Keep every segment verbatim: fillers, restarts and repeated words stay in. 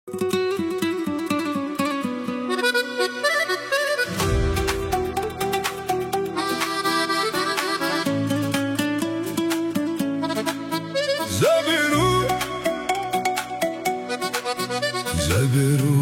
Заберу, заберу.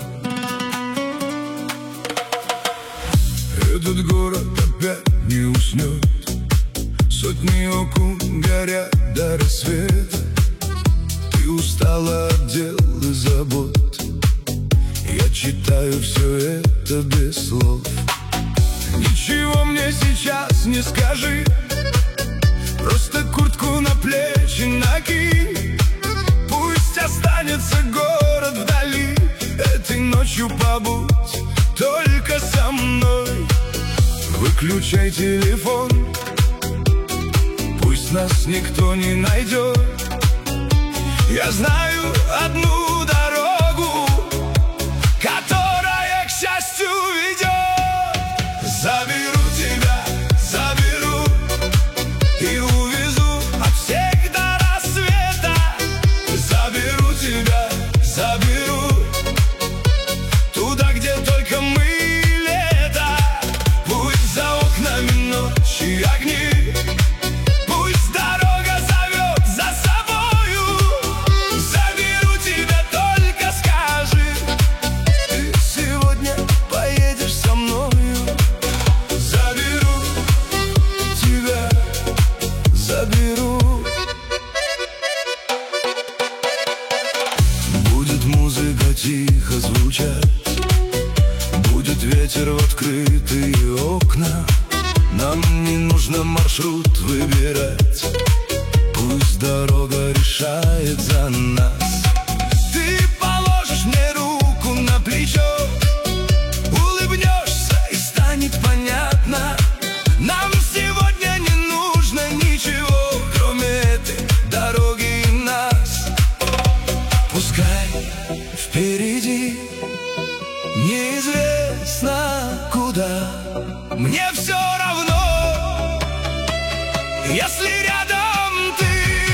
Этот город опять не уснет. Сотни окон горят до рассвета. Ты устала от дел и забот. Я читаю все это без слов. Ничего мне сейчас не скажи, просто куртку на плечи накинь. Пусть останется город вдали. Этой ночью побудь только со мной. Выключай телефон, пусть нас никто не найдет. Я знаю одну дорогу, которая к счастью ведет. Заберу тебя, заберу и увезу от всех до рассвета. Заберу тебя, заберу туда, где только мы лето. Пусть за окнами ночи огни, пусть дорога зовет за собою. Заберу тебя, только скажи, ты сегодня поедешь со мною. Заберу тебя, заберу. Будет музыка тихо звучать, будет ветер в открытые окна. Нам не нужно маршрут выбирать, пусть дорога решает за нас. Ты положишь мне руку на плечо, улыбнешься и станет понятно. Нам сегодня не нужно ничего, кроме этой дороги и нас. Пускай впереди неизвестно куда, мне все равно, если рядом ты.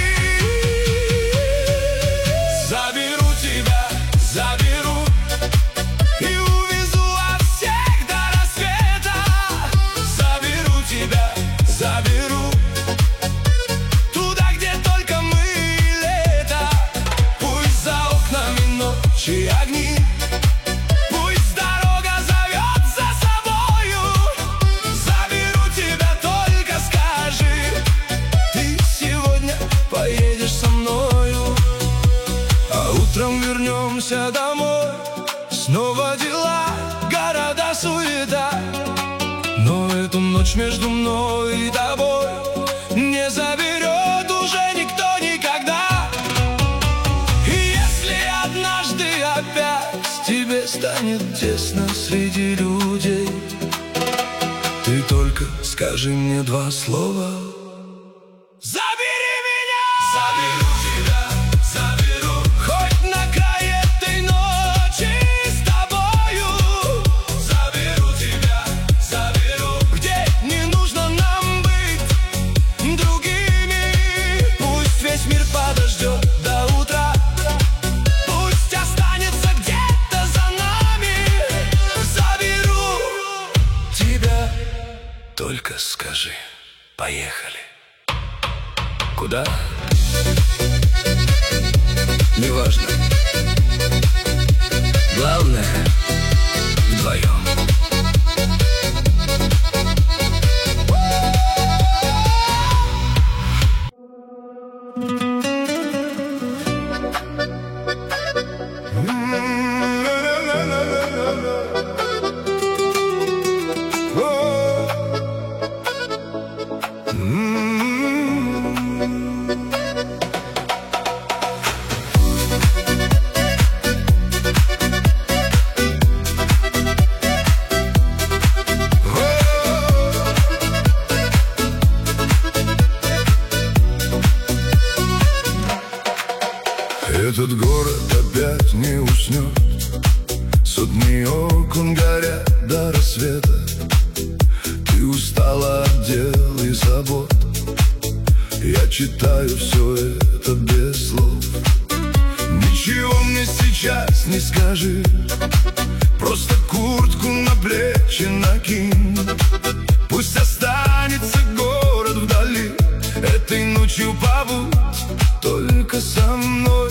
Заберу тебя, заберу и увезу от всех до рассвета. Заберу тебя, заберу туда, где только мы лето. Пусть за окнами ночи огни, пусть дорога зовет за собою. Заберу тебя, только скажи, ты сегодня поедешь со мною. А утром вернемся домой, снова дела, города, суета. Но эту ночь между мной и тобой не заберет уже никто никогда. И если однажды опять тебе станет тесно среди людей, ты только скажи мне два слова. Забери меня! Заберу тебя, заберу хоть на край этой ночи с тобою. Заберу тебя, заберу, где не нужно нам быть другими. Пусть весь мир подождет до утра, пусть останется где-то за нами. Заберу тебя, только скажи, поехали. Куда? Неважно. Главное, вдвоем. Этот город опять не уснет. Сотни окон горят до рассвета. Ты устала от дел и забот. Я читаю все это без слов. Ничего мне сейчас не скажи, просто куртку на плечи накинь. Пусть останется город вдали, этой ночью побудь только со мной.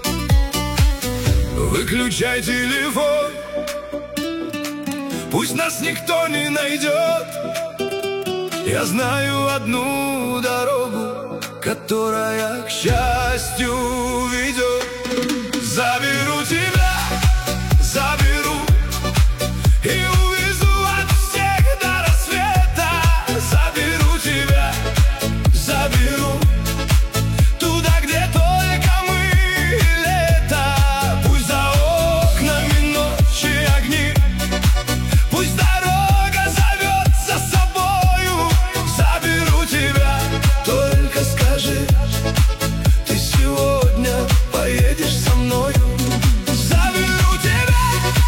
Выключай телефон, пусть нас никто не найдет. Я знаю одну дорогу, которая к счастью ведет. Заберу тебя, заберу и увезу от всех до рассвета. Заберу тебя, заберу туда, где только мы и лето. Пусть за окнами ночи огни, пусть дорога зовет за собою. Заберу тебя, только скажи, ты сегодня поедешь со мною. Заберу тебя,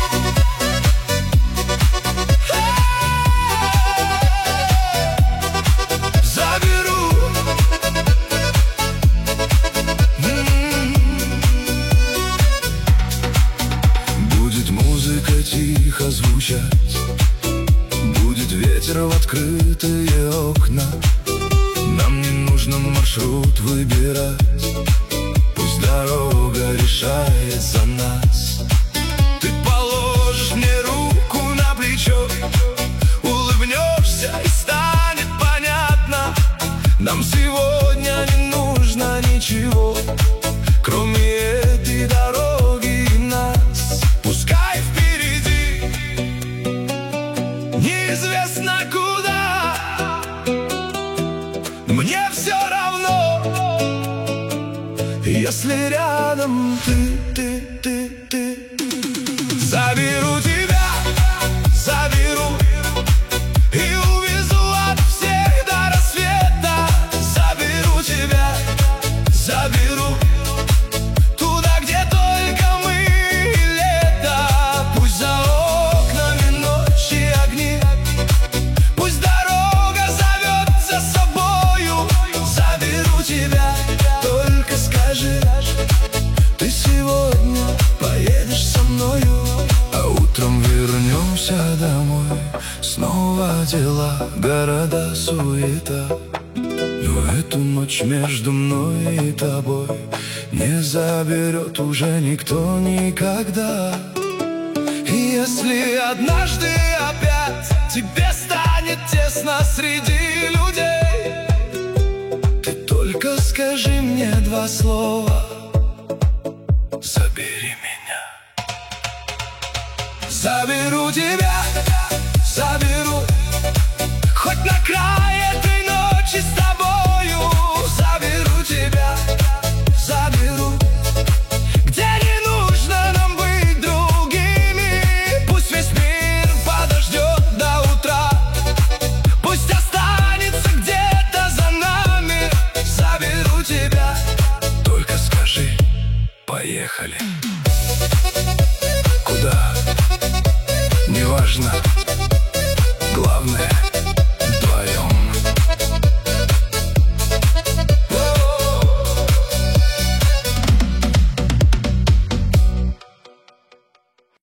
заберу. Будет музыка тихо звучать, будет ветер в открытые окна. Нам не нужно маршрут выбирать, пусть дорога решает за нас. Ты положишь мне руку на плечо, улыбнешься и станет понятно. Нам сегодня не нужно ничего, кроме этой дороги и нас. Пускай впереди неизвестно куда, мне все равно, если рядом ты, ты, ты, ты. Заберу тебя, заберу и увезу от всех до рассвета. Заберу тебя, заберу туда, где только мы и лето. Пусть за окнами ночи огни, пусть дорога зовет за собою. Заберу тебя, только скажи, ты сегодня поедешь со мною. А утром вернемся домой, снова дела, города, суета. Но эту ночь между мной и тобой не заберет уже никто никогда. И если однажды опять тебе станет тесно среди людей, ты только скажи мне два слова: забери меня. Заберу тебя, заберу хоть на край